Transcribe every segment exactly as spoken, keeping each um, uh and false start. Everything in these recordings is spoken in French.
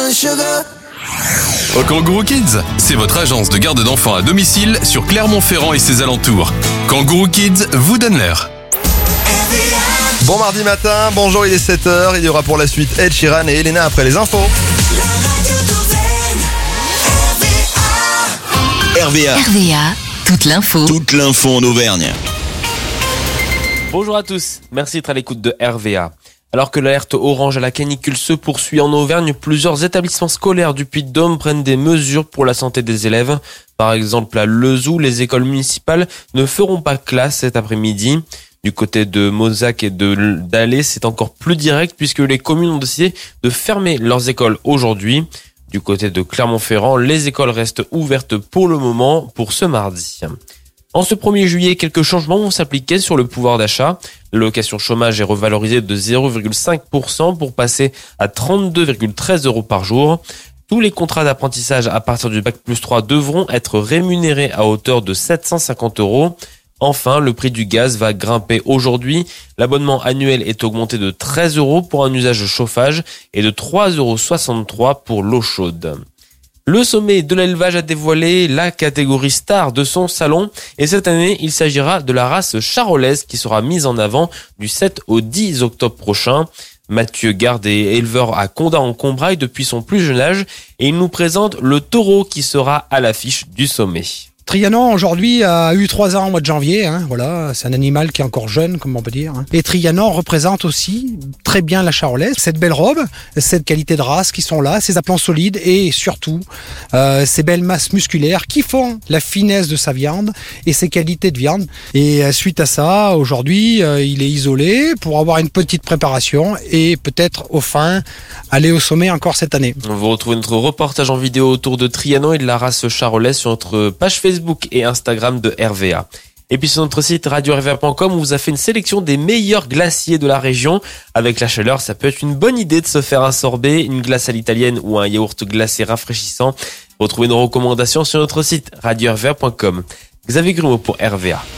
Au Kangourou Kids, c'est votre agence de garde d'enfants à domicile sur Clermont-Ferrand et ses alentours. Kangourou Kids vous donne l'heure. Bon mardi matin, bonjour, il est sept heures, il y aura pour la suite Ed Sheeran et Elena après les infos. R V A. R V A, toute l'info. Toute l'info en Auvergne. Bonjour à tous, merci d'être à l'écoute de R V A. Alors que l'alerte orange à la canicule se poursuit en Auvergne, plusieurs établissements scolaires du Puy-de-Dôme prennent des mesures pour la santé des élèves. Par exemple, à Lezoux, les écoles municipales ne feront pas classe cet après-midi. Du côté de Mozac et de d'Alais, c'est encore plus direct puisque les communes ont décidé de fermer leurs écoles aujourd'hui. Du côté de Clermont-Ferrand, les écoles restent ouvertes pour le moment pour ce mardi. En ce premier juillet, quelques changements vont s'appliquer sur le pouvoir d'achat. L'allocation chômage est revalorisée de zéro virgule cinq pour cent pour passer à trente-deux virgule treize euros par jour. Tous les contrats d'apprentissage à partir du bac plus trois devront être rémunérés à hauteur de sept cent cinquante euros. Enfin, le prix du gaz va grimper aujourd'hui. L'abonnement annuel est augmenté de treize euros pour un usage chauffage et de trois euros soixante-trois pour l'eau chaude. Le sommet de l'élevage a dévoilé la catégorie star de son salon et cette année, il s'agira de la race charolaise qui sera mise en avant du sept au dix octobre prochain. Mathieu Garde est éleveur à Condat en Combraille depuis son plus jeune âge et il nous présente le taureau qui sera à l'affiche du sommet. Trianon aujourd'hui a eu trois ans au mois de janvier, hein, voilà, c'est un animal qui est encore jeune, comme on peut dire. Hein. Et Trianon représente aussi très bien la charolaise, cette belle robe, cette qualité de race qui sont là, ces aplomb solides et surtout euh, ces belles masses musculaires qui font la finesse de sa viande et ses qualités de viande. Et euh, suite à ça, aujourd'hui, euh, il est isolé pour avoir une petite préparation et peut-être au fin aller au sommet encore cette année. On vous retrouve notre reportage en vidéo autour de Trianon et de la race charolaise sur notre page Facebook et Instagram de R V A. Et puis sur notre site radio r v a point com, on vous a fait une sélection des meilleurs glaciers de la région. Avec la chaleur, ça peut être une bonne idée de se faire un sorbet, une glace à l'italienne ou un yaourt glacé rafraîchissant. Retrouvez nos recommandations sur notre site radio r v a point com. Xavier Grumeau pour R V A.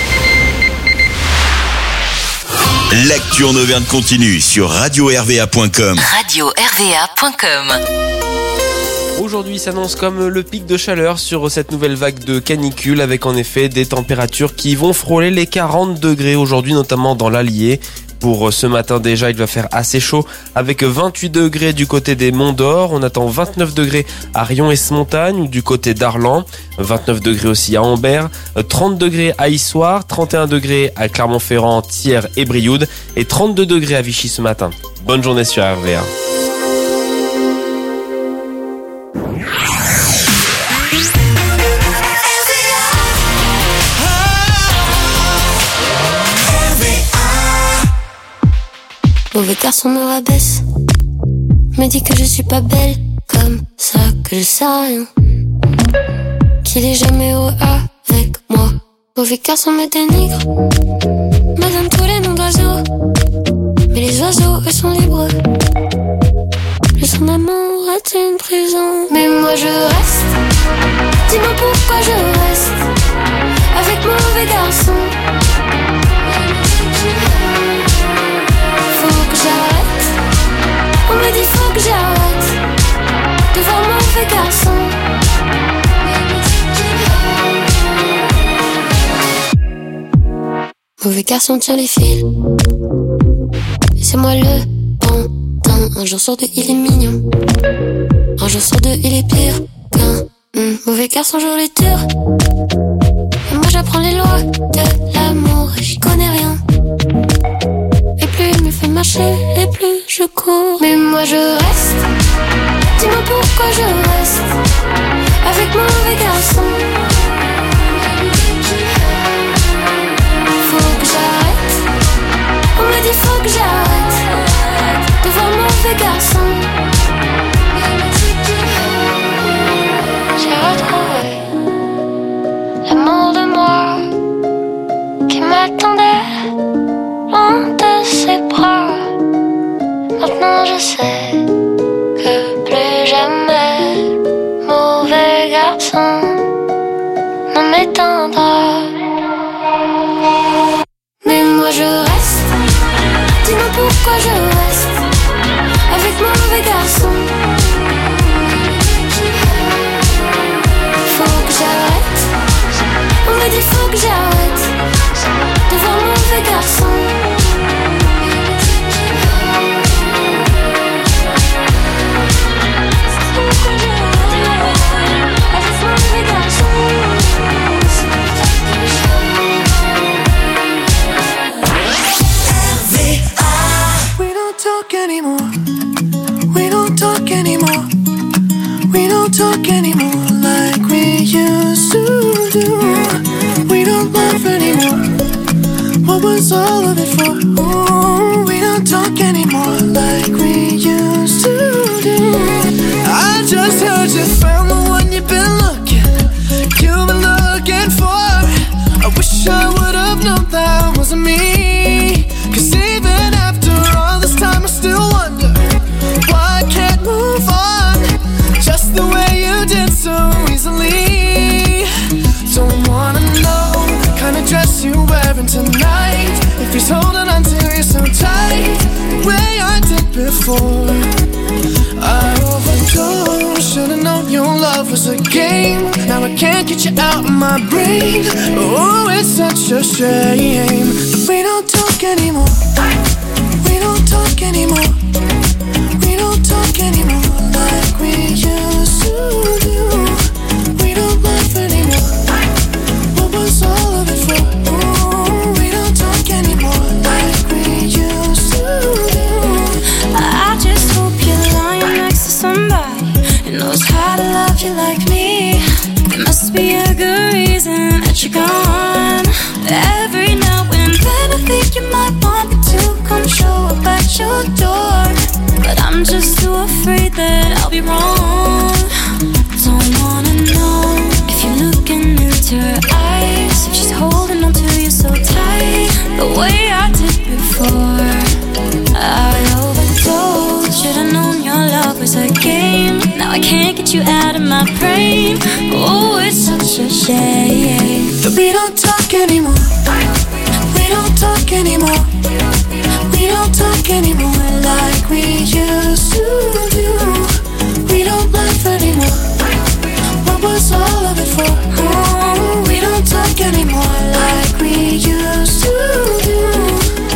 L'actu en Auvergne continue sur radio r v a point com. radio r v a point com. Aujourd'hui s'annonce comme le pic de chaleur sur cette nouvelle vague de canicule avec en effet des températures qui vont frôler les quarante degrés aujourd'hui, notamment dans l'Allier. Pour ce matin déjà, il va faire assez chaud avec vingt-huit degrés du côté des Monts d'Or. On attend vingt-neuf degrés à Rion-et-Smontagne ou du côté d'Arlan. vingt-neuf degrés aussi à Ambert. trente degrés à Issoire. trente et un degrés à Clermont-Ferrand, Thiers et Brioude. Et trente-deux degrés à Vichy ce matin. Bonne journée sur R V A. Mauvais garçon me rabaisse, me dit que je suis pas belle, comme ça que je sais rien, qu'il est jamais heureux avec moi. Mauvais garçon me dénigre, me donne tous les noms d'oiseaux, mais les oiseaux eux sont libres. Le son d'amour est une prison, mais moi je reste. Dis-moi pourquoi je reste avec mon mauvais garçon. On me dit faut que j'arrête de voir mon mauvais garçon. Mauvais garçon tient les fils et c'est moi le pantin. Un jour sur deux il est mignon, un jour sur deux il est pire qu'un mmh. Mauvais garçon joue les durs et moi j'apprends les lois de l'amour et j'y connais rien. Et plus il me fait marcher et plus je cours, mais moi je reste. Dis-moi pourquoi je reste avec mon mauvais garçon. Faut que j'arrête. On me dit faut que j'arrête de voir mon mauvais garçon. J'ai retrouvé l'amour de moi qui m'attendait loin de ses bras. Maintenant je sais que plus jamais mauvais garçon ne m'éteindra. Mais moi je reste. Dis-moi pourquoi je reste avec mon mauvais garçon. was all of it for? Ooh, we don't talk anymore like we used to do. I just heard you found the one you've been looking, you've been looking for. I wish I would have known that wasn't me. Cause even after all this time I still wonder why I can't move on just the way you did so easily. Don't wanna know the kind of dress you're wearing tonight, if he's holding on to you so tight the way I did before. I overdosed, should've known your love was a game. Now I can't get you out of my brain. Oh, it's such a shame that we don't talk anymore. We don't talk anymore. We don't talk anymore like we used to do. We don't laugh anymore. What was all of it for? Ooh, we don't talk anymore like we used to do. I just hope you're lying next to somebody who knows how to love you like me. There must be a good reason that you're gone. Every now and then I think you might want me to come show up at your door, but I'm just too afraid that I'll be wrong. Don't wanna know if you're looking into her eyes, if she's holding on to you so tight the way I did before. I overdosed, should've known your love was a game. Now I can't get you out of my brain. Oh, it's such a shame that we don't talk anymore. We don't talk anymore. We don't talk anymore like we used to do. We don't laugh anymore. What was all of it for? Oh, we don't talk anymore like we used to do.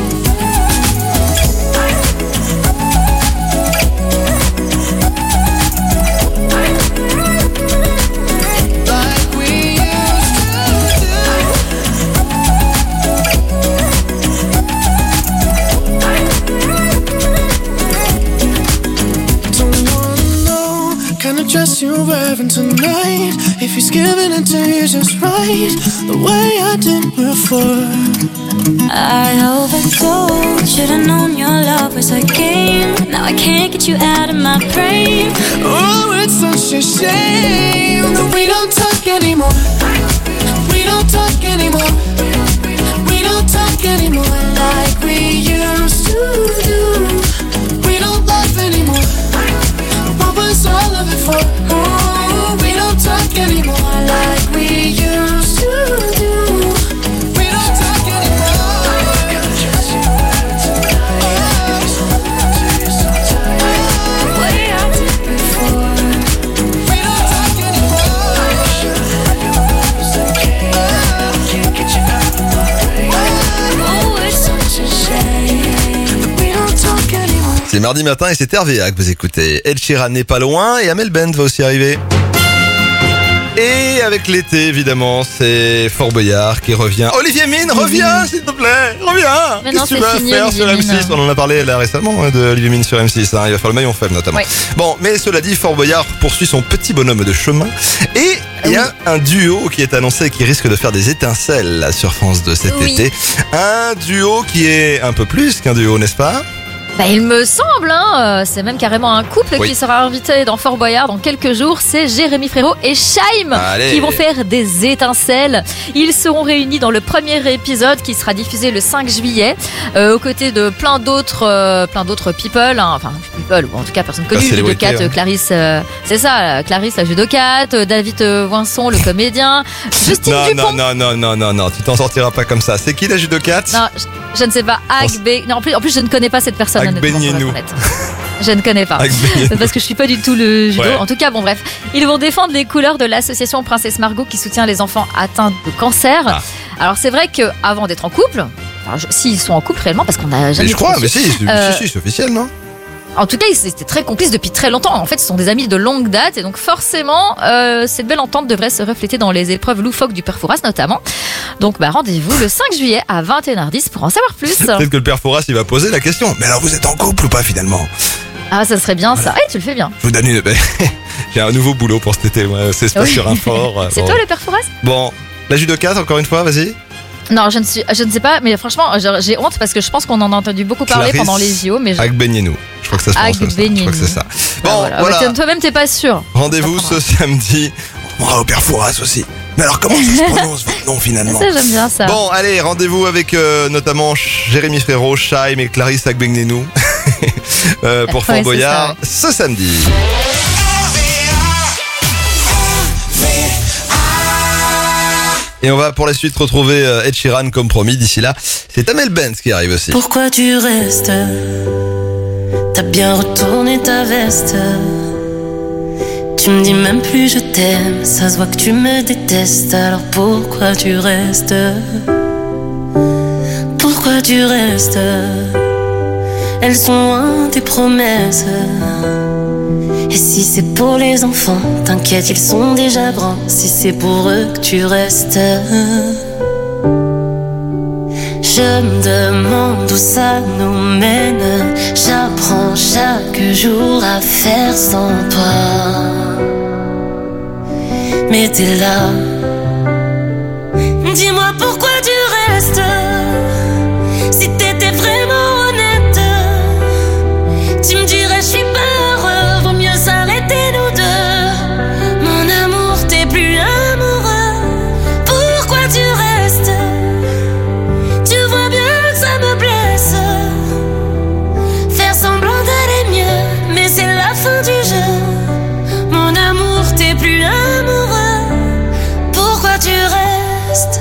Dress you're wearing tonight, if he's giving it to you just right the way I did before. I overdosed, should've known your love was a game. Now I can't get you out of my brain. Oh, it's such a shame that we don't talk anymore. We don't talk anymore. We don't talk anymore like we used to do. We don't laugh anymore. What was all of it for? Oh, we don't talk anymore like we used to do. We don't talk anymore. The way I did before. We don't talk anymore. Can't get you out of my brain. Oh, it's such a shame that we don't talk anymore. C'est mardi matin et c'est R V A que vous écoutez. Ed Sheeran n'est pas loin et Amel Bent va aussi arriver. Et avec l'été, évidemment, c'est Fort Boyard qui revient. Olivier Mine, reviens, s'il te plaît, reviens. Mais Qu'est-ce non, que tu c'est vas fini, faire Olivier sur M six? Mine. On en a parlé là récemment hein, de Olivier Mine sur M six. Hein. Il va faire le maillon faible notamment. Ouais. Bon, mais cela dit, Fort Boyard poursuit son petit bonhomme de chemin. Et il y a un duo qui est annoncé qui risque de faire des étincelles là, sur France deux cet Oui. été. Un duo qui est un peu plus qu'un duo, n'est-ce pas? Bah, il me semble, hein, euh, c'est même carrément un couple Oui. qui sera invité dans Fort Boyard dans quelques jours. C'est Jérémy Frérot et Shaim Allez. qui vont faire des étincelles. Ils seront réunis dans le premier épisode qui sera diffusé le cinq juillet, euh, aux côtés de plein d'autres, euh, plein d'autres people, hein, enfin people ou en tout cas personnes connues. célébrité, Judocate, hein. Clarisse, euh, c'est ça, euh, Clarisse la judocate, euh, David euh, Voinson le comédien, Justine Non, Dupont. non, non, non, non, non, non, tu t'en sortiras pas comme ça. C'est qui la judocate? Non, je, je ne sais pas. Agbe. Non, en plus, en plus, je ne connais pas cette personne. honnêtement, pour être Agbenienou. honnête. Je ne connais pas. Agbenienou. Parce que je suis pas du tout le judo. Ouais. En tout cas, bon, bref. Ils vont défendre les couleurs de l'association Princesse Margot qui soutient les enfants atteints de cancer. Ah. Alors, c'est vrai qu'avant d'être en couple, enfin, je- s'ils sont en couple réellement, parce qu'on n'a jamais Mais je crois, trop mais su. si, c'est- Euh, si, si, c'est officiel, non? En tout cas, ils étaient très complices depuis très longtemps. En fait, ce sont des amis de longue date. Et donc, forcément, euh, cette belle entente devrait se refléter dans les épreuves loufoques du père Fouras, notamment. Donc, bah, rendez-vous le cinq juillet à vingt et une heures dix pour en savoir plus. Peut-être que le père Fouras, il va poser la question. Mais alors, vous êtes en couple ou pas, finalement? Ah, ça serait bien ça. Eh, tu le fais bien. Je vous donne une... J'ai un nouveau boulot pour cet été, moi. C'est pas Oui. sur un fort. C'est Bon. toi le père Fouras? Bon, la judocate, encore une fois, vas-y. Non, je ne, suis, je ne sais pas, mais franchement, j'ai j'ai honte parce que je pense qu'on en a entendu beaucoup parler Clarisse pendant les J O. Mais je... Agbenienou. Je crois que ça se prononce comme ça. Je crois que c'est ça. Bon, Ah, voilà. voilà. Ouais, toi-même, t'es pas sûr. Rendez-vous ce samedi. On va au Père Fouras aussi. Mais alors, comment ça se prononce votre nom finalement? Ça, j'aime bien ça. Bon, allez, rendez-vous avec euh, notamment Jérémy Frérot, Chaim et Clarisse Agbenienou euh, pour Fort Ouais, c'est Boyard ça, ce samedi. Et on va pour la suite retrouver euh, Ed Sheeran comme promis. D'ici là, c'est Amel Bent qui arrive aussi. Pourquoi tu restes? T'as bien retourné ta veste. Tu me dis même plus je t'aime. Ça se voit que tu me détestes. Alors pourquoi tu restes? Pourquoi tu restes? Elles sont loin tes promesses. Et si c'est pour les enfants, t'inquiète, ils sont déjà grands. Si c'est pour eux que tu restes, je me demande où ça nous mène. J'apprends chaque jour à faire sans toi. Mais t'es là. Dis-moi pourquoi tu restes. Si t'étais vraiment honnête, tu me dirais je suis pas heureux. Vaut mieux s'arrêter nous deux. Mon amour, t'es plus amoureux. Pourquoi tu restes? Tu vois bien que ça me blesse. Faire semblant d'aller mieux, mais c'est la fin du jeu. Mon amour, t'es plus amoureux. Pourquoi tu restes?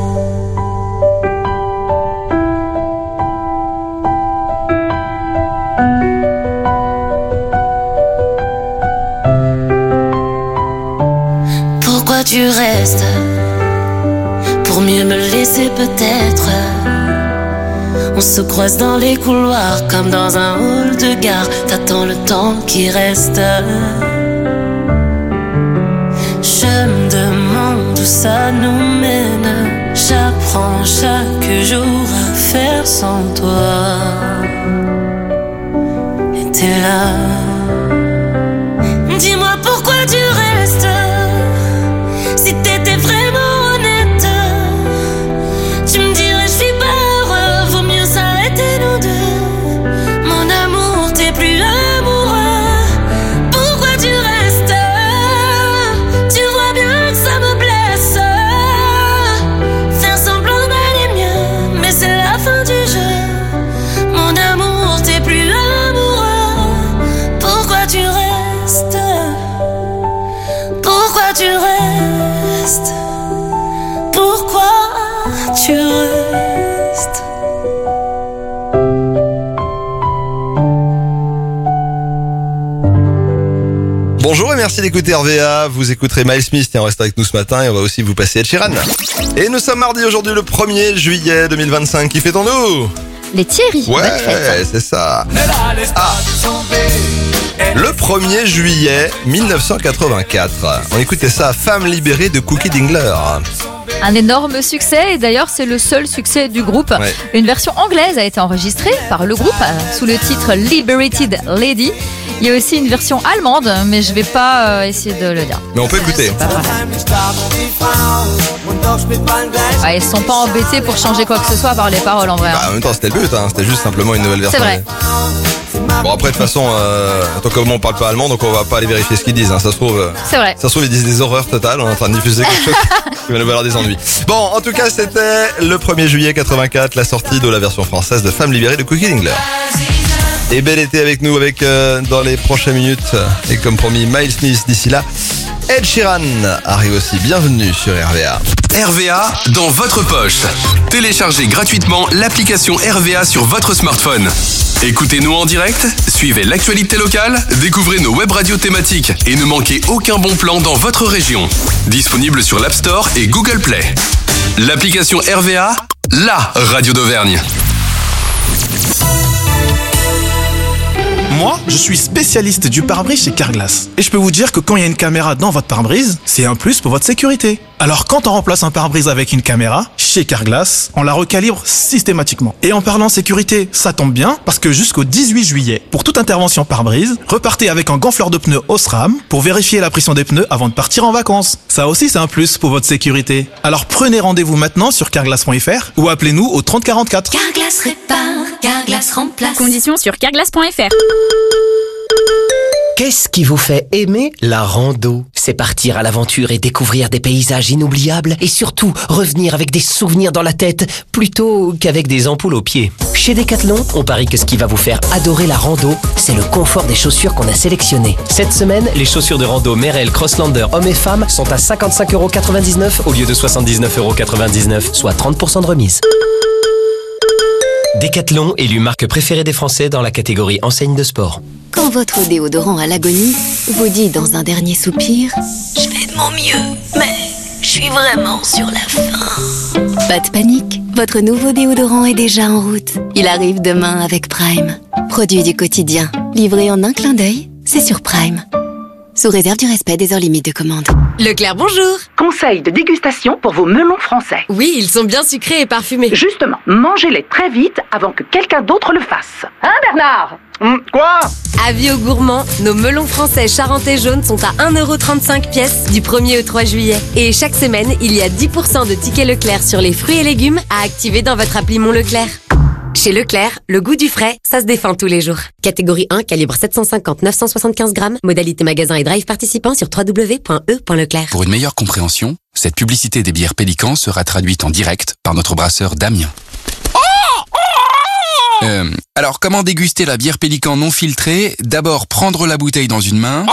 Pourquoi tu restes? Pour mieux me laisser peut-être. On se croise dans les couloirs comme dans un hall de gare. T'attends le temps qui reste. Je me demande où ça nous mène. J'apprends chaque jour à faire sans toi. Et t'es là. Dis-moi pourquoi tu restes. Si t'étais vraiment honnête, tu me dirais je suis pas heureux. Vaut mieux s'arrêter nous deux. Mon amour, t'es plus amoureux. Pourquoi tu restes? Tu vois bien que ça me blesse. Faire semblant d'aller mieux, mais c'est la fin du jeu. Mon amour, t'es plus amoureux. Pourquoi tu restes? Pourquoi tu restes? Pourquoi tu restes? Bonjour et merci d'écouter R V A. Vous écouterez Miles Smith, tiens, reste avec nous ce matin et on va aussi vous passer Ed Sheeran. Et nous sommes mardi aujourd'hui le premier juillet deux mille vingt-cinq. Qui fêtons-nous? Les Thierry. Ouais, bonne fête. c'est ça. Ah. Le premier juillet mille neuf cent quatre-vingt-quatre. On écoutait ça, Femme libérée de Cookie Dingler. Un énorme succès et d'ailleurs c'est le seul succès du groupe. Ouais. Une version anglaise a été enregistrée par le groupe euh, sous le titre Liberated Lady. Il y a aussi une version allemande, mais je vais pas euh, essayer de le dire. Mais on peut écouter. C'est pas grave. Ouais, ils sont pas embêtés pour changer quoi que ce soit par les paroles en vrai. Bah, en même temps, c'était le but, hein. C'était juste simplement une nouvelle version. C'est vrai. Bon, après, de toute façon, euh, tant que on parle pas allemand, donc on va pas aller vérifier ce qu'ils disent. Hein. Ça se trouve, euh, C'est vrai. ça se trouve, ils disent des horreurs totales. On est en train de diffuser quelque chose qui va nous valoir des ennuis. Bon, en tout cas, c'était le premier juillet quatre-vingt-quatre, la sortie de la version française de Femme libérée de Cookie Dingler. Et bel été avec nous, avec euh, dans les prochaines minutes, et comme promis, Miles Smith d'ici là. Ed Sheeran arrive aussi. Bienvenue sur R V A. R V A dans votre poche. Téléchargez gratuitement l'application R V A sur votre smartphone. Écoutez-nous en direct, suivez l'actualité locale, découvrez nos web radios thématiques et ne manquez aucun bon plan dans votre région. Disponible sur l'App Store et Google Play. L'application R V A, la radio d'Auvergne. Moi, je suis spécialiste du pare-brise chez Carglass. Et je peux vous dire que quand il y a une caméra dans votre pare-brise, c'est un plus pour votre sécurité. Alors quand on remplace un pare-brise avec une caméra, chez Carglass, on la recalibre systématiquement. Et en parlant sécurité, ça tombe bien, parce que jusqu'au dix-huit juillet, pour toute intervention pare-brise, repartez avec un gonfleur de pneus Osram pour vérifier la pression des pneus avant de partir en vacances. Ça aussi, c'est un plus pour votre sécurité. Alors prenez rendez-vous maintenant sur carglass point f r ou appelez-nous au trente quarante-quatre. Carglass répare, Carglass remplace. Conditions sur carglass point f r. Qu'est-ce qui vous fait aimer la rando? C'est partir à l'aventure et découvrir des paysages inoubliables et surtout revenir avec des souvenirs dans la tête plutôt qu'avec des ampoules aux pieds. Chez Decathlon, on parie que ce qui va vous faire adorer la rando, c'est le confort des chaussures qu'on a sélectionnées. Cette semaine, les chaussures de rando Merrell Crosslander hommes et femmes sont à cinquante-cinq euros quatre-vingt-dix-neuf au lieu de soixante-dix-neuf euros quatre-vingt-dix-neuf, soit trente pour cent de remise. Decathlon, élu marque préférée des Français dans la catégorie enseigne de sport. Quand votre déodorant à l'agonie vous dit dans un dernier soupir « Je fais de mon mieux, mais je suis vraiment sur la fin ». Pas de panique, votre nouveau déodorant est déjà en route. Il arrive demain avec Prime. Produit du quotidien, livré en un clin d'œil, c'est sur Prime. Sous réserve du respect des heures limites de commande. Leclerc, bonjour. Conseil de dégustation pour vos melons français. Oui, ils sont bien sucrés et parfumés. Justement, mangez-les très vite avant que quelqu'un d'autre le fasse. Hein, Bernard? Hum, Quoi? Avis aux gourmands, nos melons français charentais jaunes sont à un euro trente-cinq pièce du premier au trois juillet. Et chaque semaine, il y a dix pour cent de tickets Leclerc sur les fruits et légumes à activer dans votre appli Mon Leclerc. Chez Leclerc, le goût du frais, ça se défend tous les jours. Catégorie un, calibre sept cent cinquante à neuf cent soixante-quinze grammes. Modalité magasin et drive participant sur w w w point e point leclerc. Pour une meilleure compréhension, cette publicité des bières Pélican sera traduite en direct par notre brasseur Damien. Euh, alors, comment déguster la bière Pélican non filtrée? D'abord, prendre la bouteille dans une main.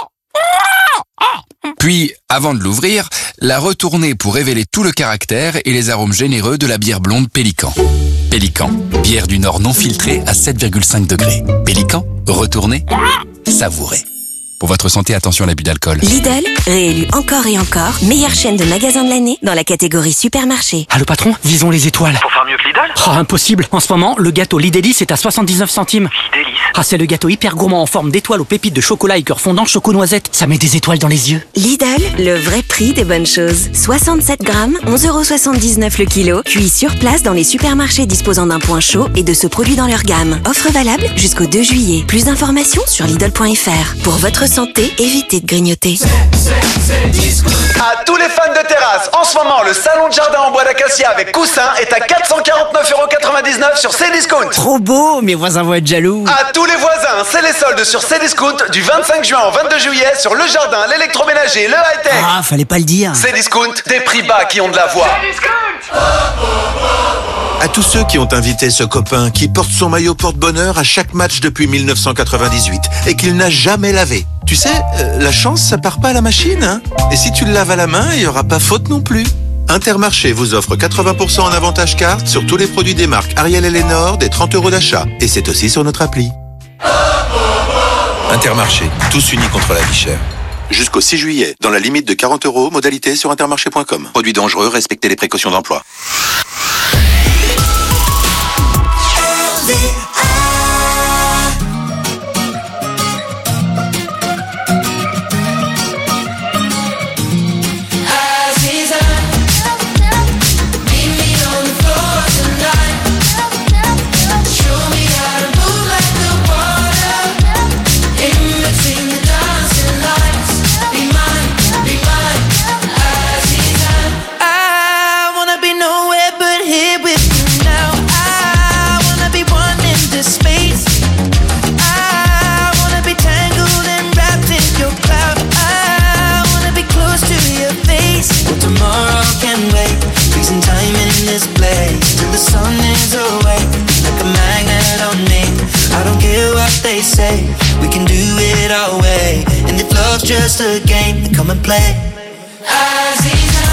Puis, avant de l'ouvrir, la retourner pour révéler tout le caractère et les arômes généreux de la bière blonde Pélican. Pélican, bière du Nord non filtrée à sept virgule cinq degrés. Pélican, retournez, savourez. Pour votre santé, attention à l'abus d'alcool. Lidl, réélu encore et encore, meilleure chaîne de magasins de l'année dans la catégorie supermarché. Allô patron, visons les étoiles. Pour faire mieux que Lidl? Oh, impossible. En ce moment, le gâteau Lidélis est à soixante-dix-neuf centimes. Lidélis? Ah, c'est le gâteau hyper gourmand en forme d'étoile aux pépites de chocolat et cœur fondant choco-noisette. Ça met des étoiles dans les yeux. Lidl, le vrai prix des bonnes choses. soixante-sept grammes, onze euros soixante-dix-neuf le kilo, cuit sur place dans les supermarchés disposant d'un point chaud et de ce produit dans leur gamme. Offre valable jusqu'au deux juillet. Plus d'informations sur Lidl point f r. Pour votre santé, évitez de grignoter. À tous les fans de terrasse, en ce moment, le salon de jardin en bois d'acacia avec coussin est à quatre cent quarante-neuf euros quatre-vingt-dix-neuf sur Cdiscount. Trop beau, mes voisins vont être jaloux. À tous les voisins, c'est les soldes sur Cdiscount du vingt-cinq juin au vingt-deux juillet sur le jardin, l'électroménager, le high-tech. Ah, fallait pas le dire. Cdiscount, des prix bas qui ont de la voix. À tous ceux qui ont invité ce copain qui porte son maillot porte-bonheur à chaque match depuis mille neuf cent quatre-vingt-dix-huit et qu'il n'a jamais lavé. Tu sais, euh, la chance, ça part pas à la machine, hein. Et si tu le laves à la main, il y aura pas faute non plus. Intermarché vous offre quatre-vingts pour cent en avantage carte sur tous les produits des marques Ariel et Lénore, des trente euros d'achat. Et c'est aussi sur notre appli. Intermarché, tous unis contre la vie chère. Jusqu'au six juillet, dans la limite de quarante euros, modalité sur intermarché point com. Produits dangereux, respectez les précautions d'emploi. Say we can do it our way, and if love's just a game, then come and play. Aziza,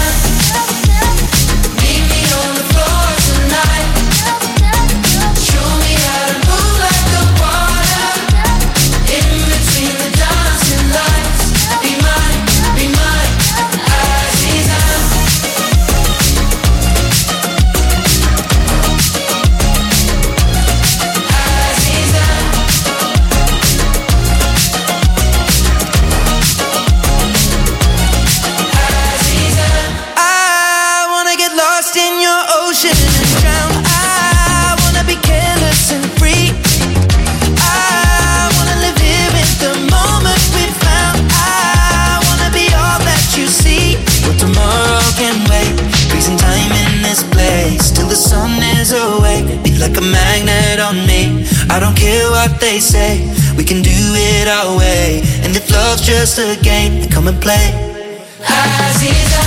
meet me on the floor tonight. Show me how to move like the water in between the dancing lights. Be mine, be mine, Aziza. Aziza. what they say. We can do it our way. And if love's just a game, then come and play. Aziza,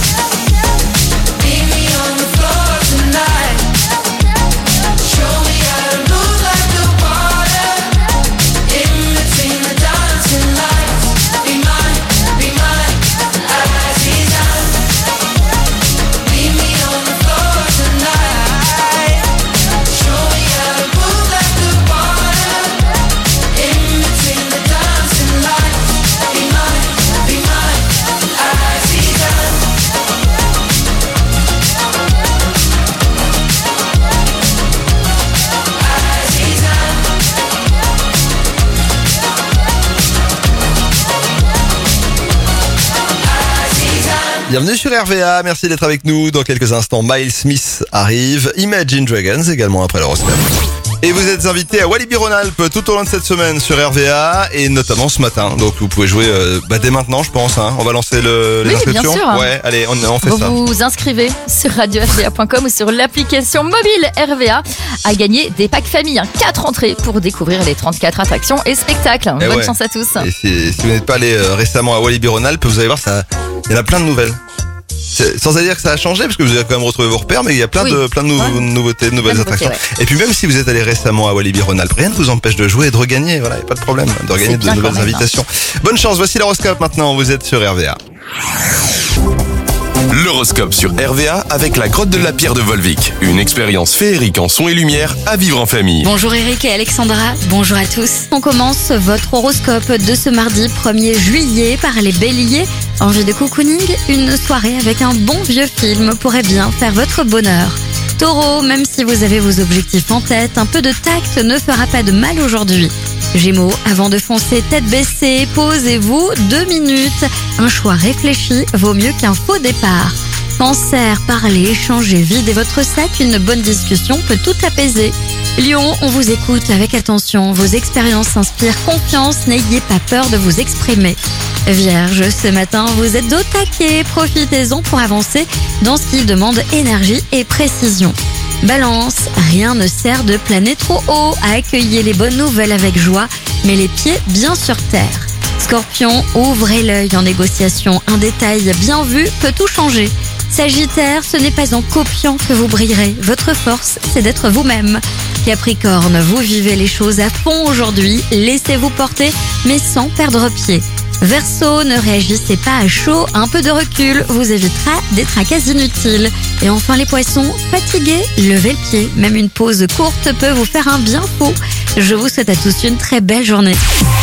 meet me on the floor tonight. Show me how to move like the water. In between the dancing lights. Be mine, be mine, Aziza. Meet me on the floor tonight. Show me how to move like the water. In between the dancing lights. Be mine, be mine, Aziza. Bienvenue sur R V A, merci d'être avec nous. Dans quelques instants, Miles Smith arrive, Imagine Dragons également après l'horoscope. Et vous êtes invité à Walibi-Rhône-Alpes tout au long de cette semaine sur R V A et notamment ce matin. Donc vous pouvez jouer euh, bah, dès maintenant, je pense. Hein. On va lancer le, les Oui, inscriptions. bien sûr. Ouais, allez, on, on fait Vous ça. vous inscrivez sur radio r v a point com ou sur l'application mobile R V A à gagner des packs famille. Hein. quatre entrées pour découvrir les trente-quatre attractions et spectacles. Eh Bonne ouais. chance à tous. Et si, si vous n'êtes pas allé euh, récemment à Walibi-Rhône-Alpes, vous allez voir, ça, il y en a plein de nouvelles. C'est- Sans dire que ça a changé, parce que vous avez quand même retrouvé vos repères, mais il y a plein Oui. de plein de nou- Ouais. nouveautés, de nouvelles Plein de nouveautés, attractions. Et puis même si vous êtes allé récemment à Walibi-Rhône-Alpes, rien ne vous empêche de jouer et de regagner. Voilà, il n'y a pas de problème de regagner C'est de bien nouvelles quand même, hein. invitations. Bonne chance. Voici l'horoscope maintenant. Vous êtes sur R V A. L'horoscope sur R V A avec la grotte de la pierre de Volvic. Une expérience féerique en son et lumière à vivre en famille. Bonjour Eric et Alexandra, bonjour à tous. On commence votre horoscope de ce mardi premier juillet par les béliers. Envie de cocooning? Une soirée avec un bon vieux film pourrait bien faire votre bonheur. Taureau, même si vous avez vos objectifs en tête, un peu de tact ne fera pas de mal aujourd'hui. Gémeaux, avant de foncer tête baissée, posez-vous deux minutes. Un choix réfléchi vaut mieux qu'un faux départ. Cancer, parlez, échangez, videz votre sac, une bonne discussion peut tout apaiser. Lion, on vous écoute avec attention, vos expériences inspirent confiance, n'ayez pas peur de vous exprimer. Vierge, ce matin, vous êtes au taquet, profitez-en pour avancer dans ce qui demande énergie et précision. Balance, rien ne sert de planer trop haut, accueillez les bonnes nouvelles avec joie, mais les pieds bien sur terre. Scorpion, ouvrez l'œil en négociation, un détail bien vu peut tout changer. Sagittaire, ce n'est pas en copiant que vous brillerez, votre force c'est d'être vous-même. Capricorne, vous vivez les choses à fond aujourd'hui, laissez-vous porter mais sans perdre pied. Verseau, ne réagissez pas à chaud, un peu de recul vous évitera des tracasses inutiles. Et enfin les poissons, fatigués, levez le pied, même une pause courte peut vous faire un bien fou. Je vous souhaite à tous une très belle journée.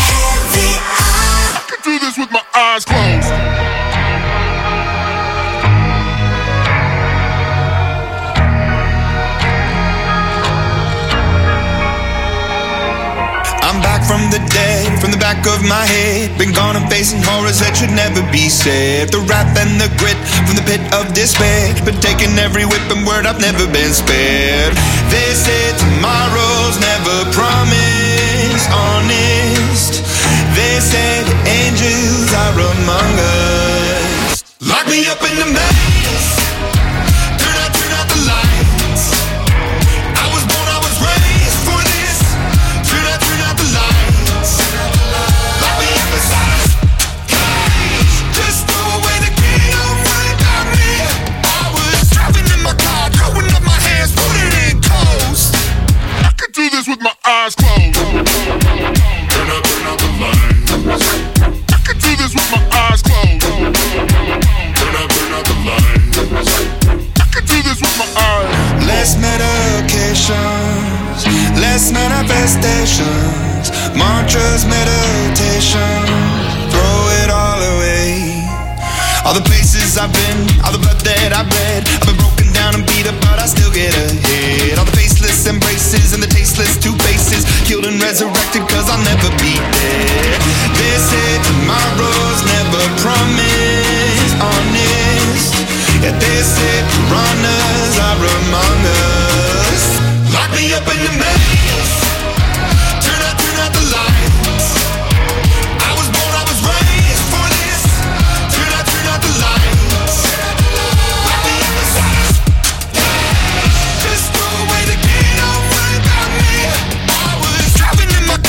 I'm back from the dead, from the back of my head. Been gone and facing horrors that should never be said. The wrath and the grit from the pit of despair. Been taking every whip and word, I've never been spared. They say tomorrow's never promised, honest. They say the angels are among us. Lock me up in the maze. Turn out, turn out the lights. I was born, I was raised for this. Turn out, turn out the lights. Lock me up inside a cage. Just throw away the key, don't worry about me. I was driving in my car, throwing up my hands, put it in coast. I could do this with my eyes closed. Turn out, turn out the lights. I could do this with my eyes closed. Turn out, turn out the lights. I could do this with my eyes. Less medications, less manifestations, mantras, meditation, throw it all away. All the places I've been, all the blood that I've bled, I've been broken down and beat up, but I still get ahead. All the faceless embraces and the tasteless two faces, killed and resurrected cause I'll never be dead. They say tomorrow's never promised, honest. Yeah, they say piranhas are among us. Lock me up in the maze. Turn out, turn out the lights. I was born, I was raised for this. Turn out, turn out the lights. Lock me up inside a cage. Just throw away the key, don't worry about me. I was driving in my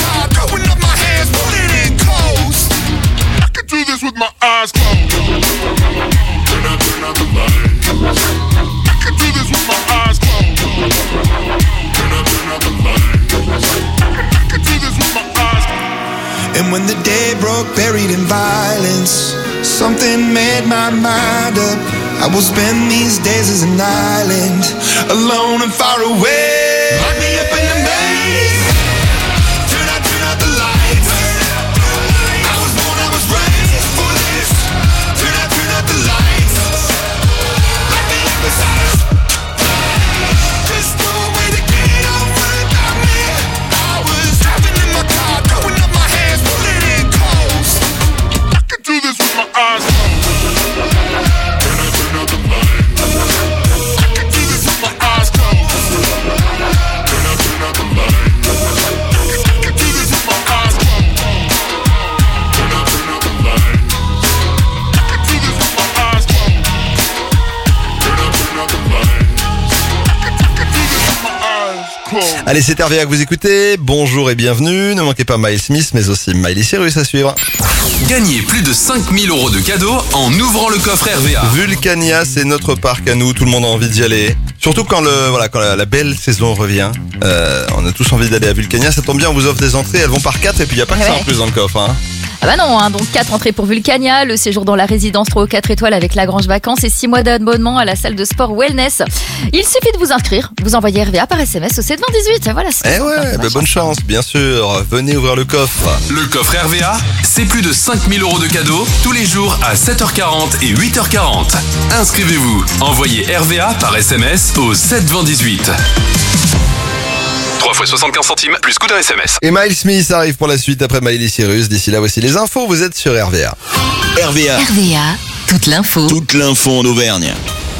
Something made my mind up. I will spend these days as an island, alone and far away. Lock me up in the maze. Turn out, turn out the lights. I was born, I was raised for this. Turn out, turn out the lights. Lock me up inside us. Just throw away the key, don't worry about me. I was driving in my car, throwing up my hands, pulling in close. I can do this with my eyes closed. Allez, c'est R V A que vous écoutez. Bonjour et bienvenue. Ne manquez pas Miles Smith, mais aussi Miley Cyrus à suivre. Gagnez plus de cinq mille euros de cadeaux en ouvrant le coffre R V A. Vulcania, c'est notre parc à nous. Tout le monde a envie d'y aller. Surtout quand le voilà quand la, la belle saison revient. Euh, on a tous envie d'aller à Vulcania. Ça tombe bien, on vous offre des entrées. Elles vont par quatre et puis il n'y a pas que ouais. ça en plus dans le coffre. Hein. Ah bah non, hein, donc quatre entrées pour Vulcania, le séjour dans la résidence trois ou quatre étoiles avec Lagrange Vacances et six mois d'abonnement à la salle de sport Wellness. Il suffit de vous inscrire, vous envoyez R V A par S M S au sept vingt dix-huit. Voilà, c'est Eh ouais, bah bonne chance, bien sûr. Venez ouvrir le coffre. Le coffre R V A, c'est plus de cinq mille euros de cadeaux tous les jours à sept heures quarante et huit heures quarante. Inscrivez-vous, envoyez R V A par S M S au sept vingt dix-huit. trois fois soixante-quinze centimes plus coût d'un S M S. Et Miles Smith arrive pour la suite après Miley Cyrus. D'ici là, voici les infos. Vous êtes sur R V A. R V A. R V A, toute l'info. Toute l'info en Auvergne.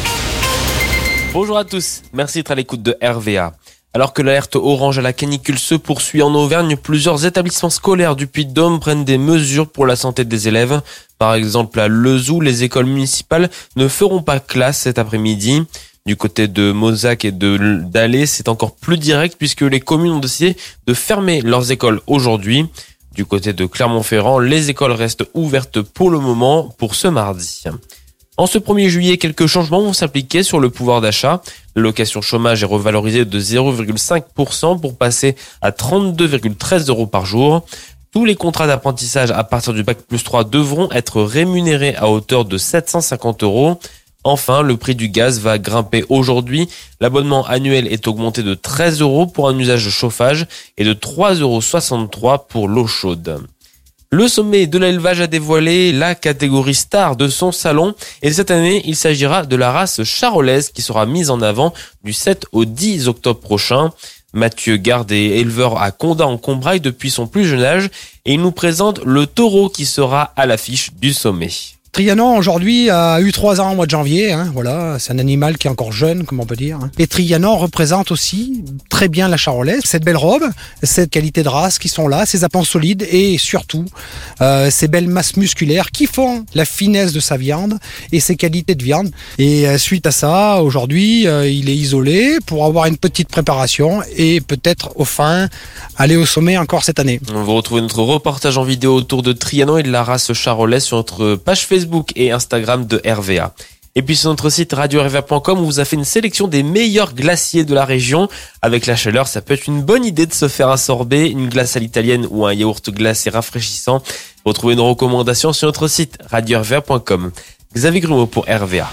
Bonjour à tous, merci d'être à l'écoute de R V A. Alors que l'alerte orange à la canicule se poursuit en Auvergne, plusieurs établissements scolaires du Puy-de-Dôme prennent des mesures pour la santé des élèves. Par exemple, à Lezoux, les écoles municipales ne feront pas classe cet après-midi. Du côté de Mozac et de d'Alais, c'est encore plus direct puisque les communes ont décidé de fermer leurs écoles aujourd'hui. Du côté de Clermont-Ferrand, les écoles restent ouvertes pour le moment pour ce mardi. En ce premier juillet, quelques changements vont s'appliquer sur le pouvoir d'achat. L'allocation chômage est revalorisée de zéro virgule cinq pour cent pour passer à trente-deux virgule treize euros par jour. Tous les contrats d'apprentissage à partir du bac plus trois devront être rémunérés à hauteur de sept cent cinquante euros. Enfin, le prix du gaz va grimper aujourd'hui. L'abonnement annuel est augmenté de treize euros pour un usage de chauffage et de trois euros soixante-trois pour l'eau chaude. Le sommet de l'élevage a dévoilé la catégorie star de son salon et cette année, il s'agira de la race charolaise qui sera mise en avant du sept au dix octobre prochain. Mathieu Garde est éleveur à Condat en Combraille depuis son plus jeune âge et il nous présente le taureau qui sera à l'affiche du sommet. Trianon aujourd'hui a eu trois ans au mois de janvier, hein, voilà, c'est un animal qui est encore jeune, comme on peut dire. Et Trianon représente aussi très bien la charolaise, cette belle robe, cette qualité de race qui sont là, ces appends solides et surtout euh, ces belles masses musculaires qui font la finesse de sa viande et ses qualités de viande. Et euh, suite à ça, aujourd'hui, euh, il est isolé pour avoir une petite préparation et peut-être au fin aller au sommet encore cette année. On va retrouver notre reportage en vidéo autour de Trianon et de la race charolaise sur notre page Facebook. Facebook et Instagram de R V A. Et puis sur notre site radio r v a point com, on vous a fait une sélection des meilleurs glaciers de la région. Avec la chaleur, ça peut être une bonne idée de se faire un sorbet, une glace à l'italienne ou un yaourt glacé rafraîchissant. Retrouvez nos recommandations sur notre site radio r v a point com. Xavier Grumeau pour R V A.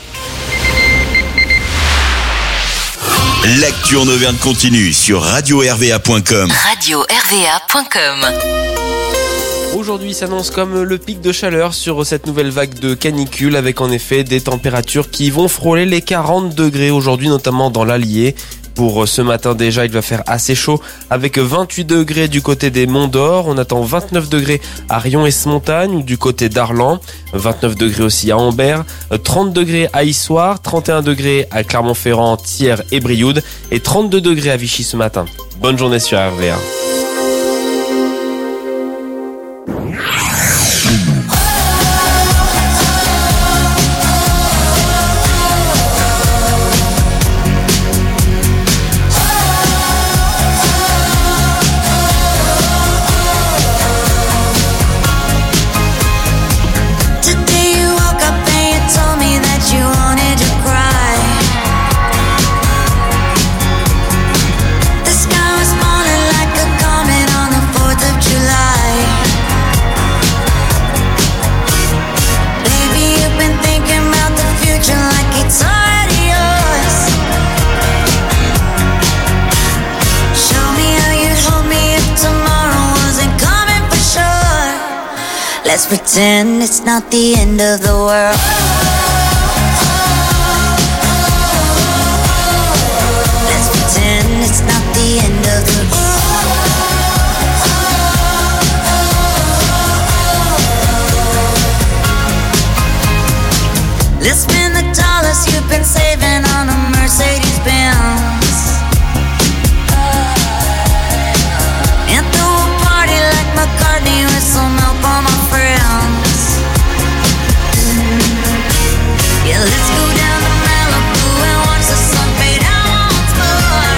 L'actu en Auvergne continue sur radio r v a point com. radio r v a point com. Aujourd'hui s'annonce comme le pic de chaleur sur cette nouvelle vague de canicule avec en effet des températures qui vont frôler les quarante degrés aujourd'hui, notamment dans l'Allier. Pour ce matin déjà, il va faire assez chaud avec vingt-huit degrés du côté des Monts d'Or. On attend vingt-neuf degrés à Rion-et-Smontagne ou du côté d'Arlan. vingt-neuf degrés aussi à Ambert. trente degrés à Issoire. trente et un degrés à Clermont-Ferrand, Thiers et Brioude. Et trente-deux degrés à Vichy ce matin. Bonne journée sur R V A. The sky was falling like a comet. Let's pretend it's not the end of the world. Let's pretend it's not the end of the world. Let's spend the dollars you've been saving on a Mercedes-Benz and throw a party like McCartney with some help on my friends. Yeah, let's go down to Malibu and watch the sun fade out once more.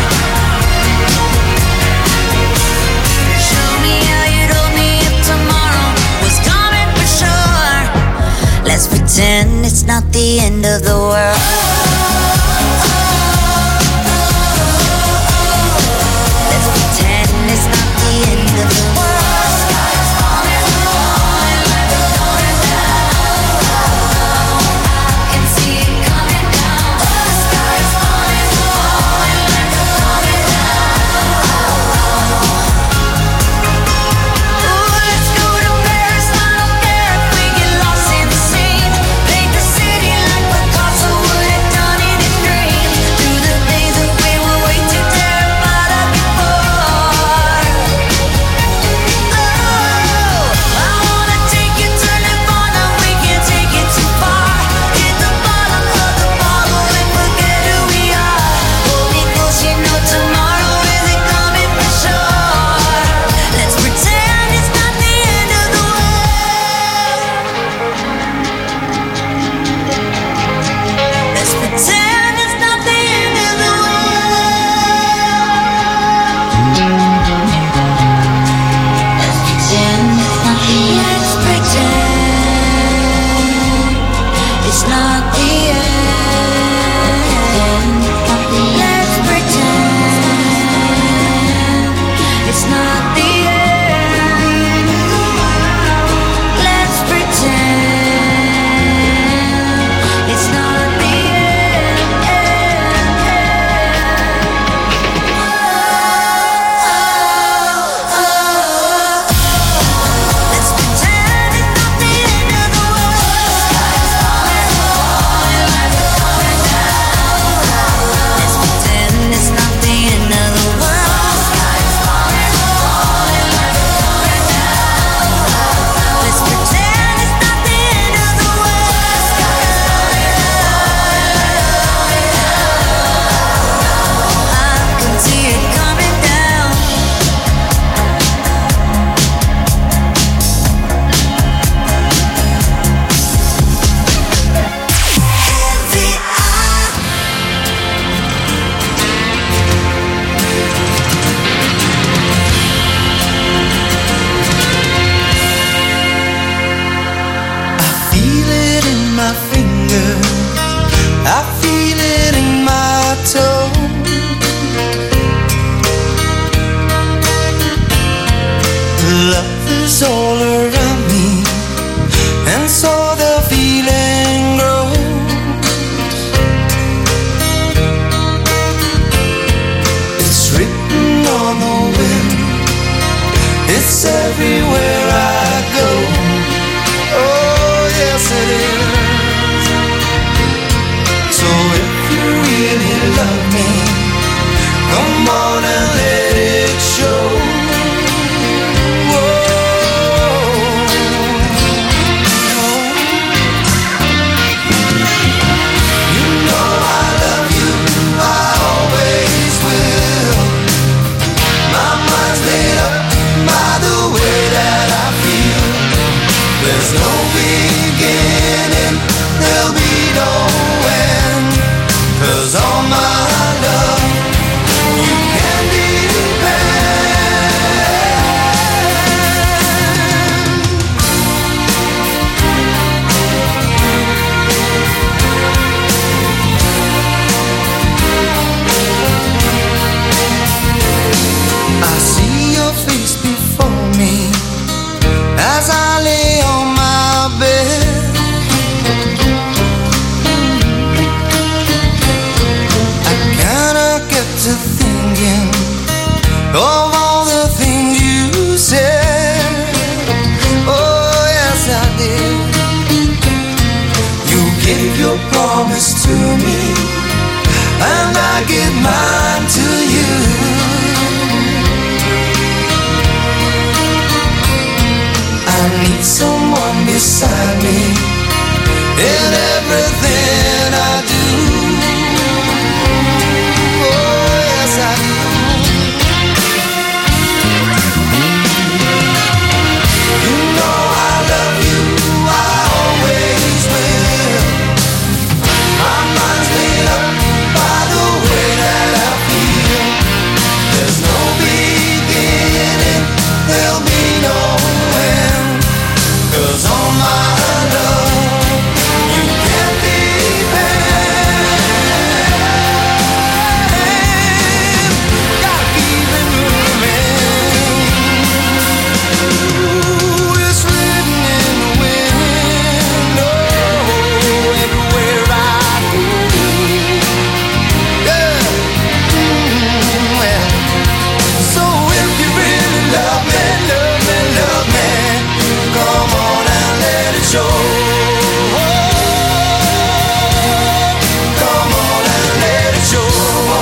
Show me how you'd hold me if tomorrow was coming for sure. Let's pretend it's not the end of the world. Let's pretend it's not the end of the world. As I lay on my bed, yours to me, and I give mine to you. I need someone beside me in everything I do. Oh, yes, I do. You know I love you, I always will. My mind's made up by the way that I feel. There's no beginning, there'll be no end. 'Cause on my love, you can depend. Gotta keep it moving. Ooh, it's written in the wind. Oh, everywhere I go. Yeah. Mm, well. So if you really love me, love me, love me, come on and let it show. Come on and let it show.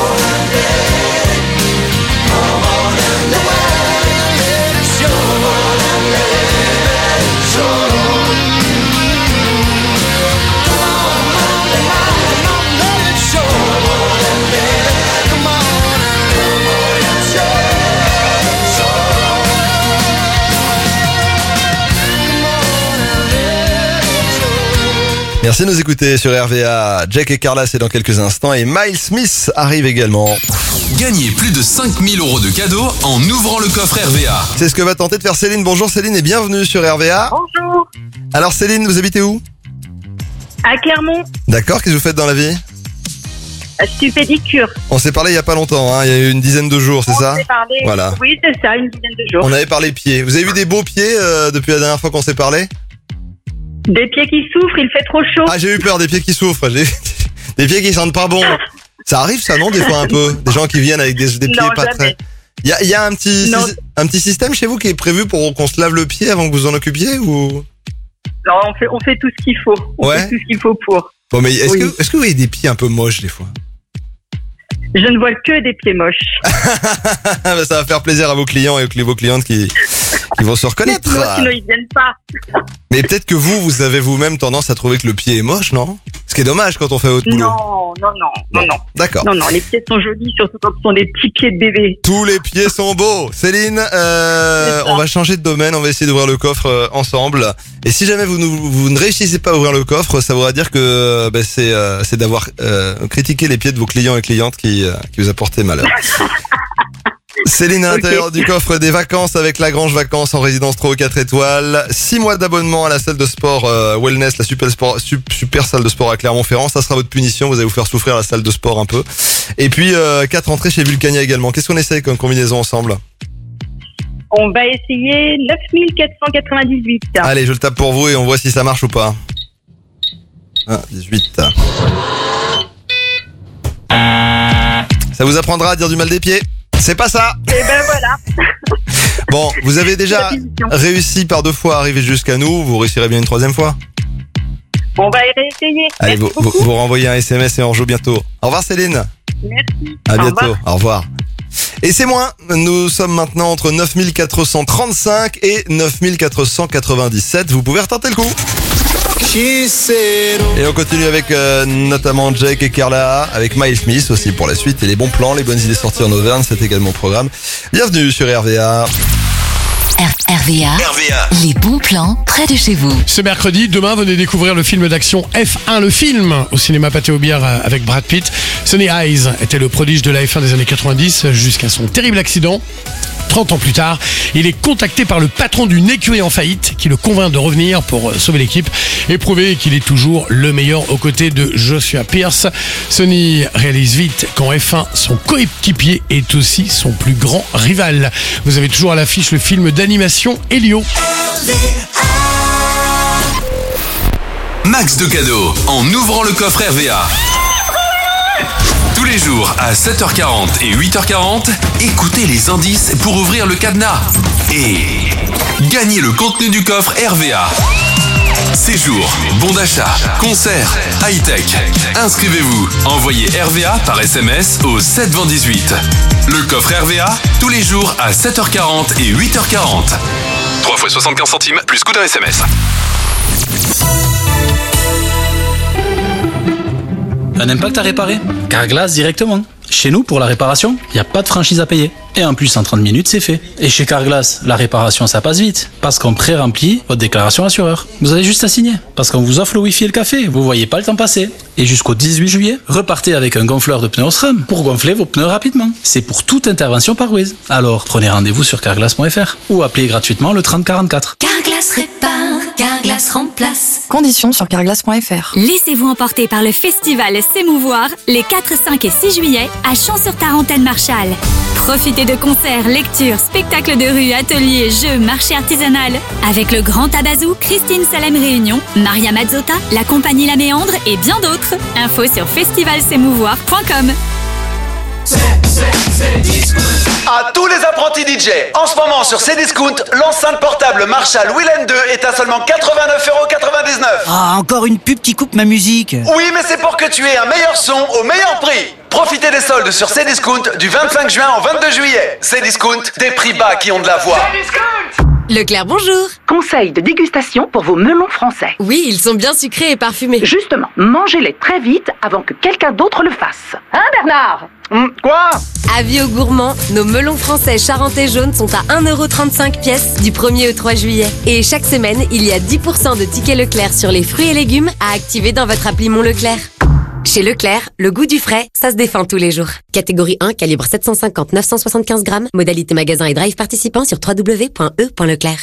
Come on and let it show. Come on and let it show. Come on and let it show. Come on and let it show. Merci de nous écouter sur R V A. Jack et Carla, c'est dans quelques instants. Et Miles Smith arrive également. Gagnez plus de cinq mille euros de cadeaux en ouvrant le coffre R V A. C'est ce que va tenter de faire Céline. Bonjour Céline et bienvenue sur R V A. Bonjour. Alors Céline, vous habitez où? À Clermont, D'accord, qu'est-ce que vous faites dans la vie? stupédicure. On s'est parlé il y a pas longtemps, hein, il y a eu une dizaine de jours, c'est ça? On s'est parlé. Voilà. Oui, c'est ça, une dizaine de jours. On avait parlé pieds. Vous avez vu des beaux pieds euh, depuis la dernière fois qu'on s'est parlé? Des pieds qui souffrent, il fait trop chaud. Ah, j'ai eu peur des pieds qui souffrent. J'ai des pieds qui sentent pas bon. Ça arrive ça, non, des fois un peu? Des gens qui viennent avec des, des pieds Non, pas jamais. très... Il y a, il y a un, petit, Non. syst- un petit système chez vous qui est prévu pour qu'on se lave le pied avant que vous en occupiez ou... Non, on fait, on fait tout ce qu'il faut. On Ouais. fait tout ce qu'il faut pour. Bon, mais est-ce Oui. que, est-ce que vous avez des pieds un peu moches des fois? Je ne vois que des pieds moches. Ah, bah, ça va faire plaisir à vos clients et aux vos clientes qui, qui vont se reconnaître. Sinon, sinon, ils viennent pas. Mais peut-être que vous, vous avez vous-même tendance à trouver que le pied est moche, non? Ce qui est dommage quand on fait votre boulot. Non, non, non, non, non. D'accord. Non, non, les pieds sont jolis, surtout quand ce sont des petits pieds de bébé. Tous les pieds sont beaux. Céline, euh, on va changer de domaine, on va essayer d'ouvrir le coffre euh, ensemble. Et si jamais vous, ne- vous ne réussissez pas à ouvrir le coffre, ça voudra dire que euh, bah, c'est euh, c'est d'avoir euh, critiqué les pieds de vos clients et clientes qui, euh, qui vous a porté malheur. Céline, à Ok. l'intérieur du coffre, des vacances avec Lagrange Vacances en résidence trois ou quatre étoiles, six mois d'abonnement à la salle de sport euh, Wellness, la super, sport, sup- super salle de sport à Clermont-Ferrand. Ça sera votre punition, vous allez vous faire souffrir à la salle de sport un peu. Et puis euh, quatre entrées chez Vulcania également. Qu'est-ce qu'on essaye comme combinaison ensemble? On va essayer neuf mille quatre cent quatre-vingt-dix-huit. Allez, je le tape pour vous et on voit si ça marche ou pas. un, dix-huit. Ça vous apprendra à dire du mal des pieds. C'est pas ça. Et ben voilà. Bon, vous avez déjà réussi par deux fois à arriver jusqu'à nous. Vous réussirez bien une troisième fois. On va y réessayer. Allez, Merci vous, vous, beaucoup. vous renvoyez un S M S et on joue bientôt. Au revoir Céline. Merci. À Au bientôt. revoir. Au revoir. Et c'est moins. Nous sommes maintenant entre neuf mille quatre cent trente-cinq et neuf mille quatre cent quatre-vingt-dix-sept. Vous pouvez retenter le coup. Et on continue avec euh, notamment Jake et Carla, avec Miles Smith aussi pour la suite. Et les bons plans, les bonnes idées sorties en Auvergne, c'est également au programme. Bienvenue sur R V A. R- RVA, R V A. les bons plans près de chez vous. Ce mercredi, demain, venez découvrir le film d'action F un, le film, au cinéma Pâté aux bières avec Brad Pitt. Sonny Hayes était le prodige de la F un des années quatre-vingt-dix jusqu'à son terrible accident. trente ans plus tard, il est contacté par le patron d'une écurie en faillite qui le convainc de revenir pour sauver l'équipe et prouver qu'il est toujours le meilleur aux côtés de Joshua Pierce. Sonny réalise vite qu'en F un, son coéquipier est aussi son plus grand rival. Vous avez toujours à l'affiche le film d'animation Elio. Max de cadeaux en ouvrant le coffre R V A. Tous les jours à sept heures quarante et huit heures quarante, écoutez les indices pour ouvrir le cadenas et gagnez le contenu du coffre R V A. Séjour concours, bons d'achat, concerts, high-tech. Inscrivez-vous. Envoyez R V A par S M S au sept vingt dix-huit. Le coffre R V A, tous les jours à sept heures quarante et huit heures quarante. trois fois soixante-quinze centimes plus coût d'un S M S. Un impact à réparer? Carglass directement. Chez nous, pour la réparation, il n'y a pas de franchise à payer. Et en plus, en trente minutes, c'est fait. Et chez Carglass, la réparation, ça passe vite. Parce qu'on pré-remplit votre déclaration assureur. Vous avez juste à signer. Parce qu'on vous offre le Wi-Fi et le café. Vous voyez pas le temps passer. Et jusqu'au dix-huit juillet, repartez avec un gonfleur de pneus Osram pour gonfler vos pneus rapidement. C'est pour toute intervention par Wiz. Alors, prenez rendez-vous sur carglass point f r ou appelez gratuitement le trente quarante-quatre. Carglass répare, Carglass remplace. Conditions sur carglass point f r. Laissez-vous emporter par le festival S'émouvoir les quatre, cinq et six juillet à Champs-sur-Tarentaine Marchal. Profitez de concerts, lectures, spectacles de rue, ateliers, jeux, marché artisanal avec le Grand Tabazou, Christine Salem Réunion, Maria Mazzotta, la compagnie La Méandre et bien d'autres. Info sur festival s'émouvoir point com. À tous les apprentis D J, en ce moment sur Cdiscount, l'enceinte portable Marshall Willen deux est à seulement quatre-vingt-neuf euros quatre-vingt-dix-neuf. Ah, encore une pub qui coupe ma musique. Oui, mais c'est pour que tu aies un meilleur son au meilleur prix. Profitez des soldes sur Cdiscount du vingt-cinq juin au vingt-deux juillet. Cdiscount, des prix bas qui ont de la voix. Leclerc, bonjour. Conseil de dégustation pour vos melons français. Oui, ils sont bien sucrés et parfumés. Justement, mangez-les très vite avant que quelqu'un d'autre le fasse. Hein, Bernard? Hum, quoi? Avis aux gourmands, nos melons français charentais jaunes sont à un euro trente-cinq pièce du premier au trois juillet. Et chaque semaine, il y a dix pour cent de tickets Leclerc sur les fruits et légumes à activer dans votre appli Mon Leclerc. Chez Leclerc, le goût du frais, ça se défend tous les jours. Catégorie un, calibre sept cent cinquante neuf cent soixante-quinze grammes. Modalité magasin et drive participant sur w w w point e point leclerc.